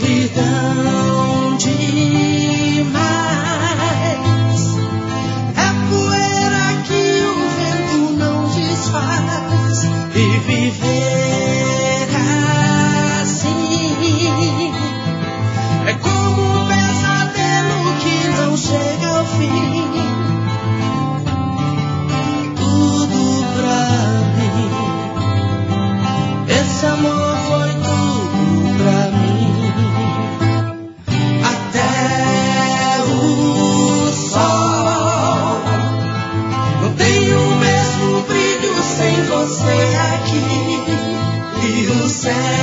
escuridão demais. É poeira que o vento não desfaz. E viver assim é como um pesadelo que não chega ao fim. Tudo pra mim, esse amor foi tudo pra mim. Até o sol não tem o mesmo brilho sem você aqui. E o céu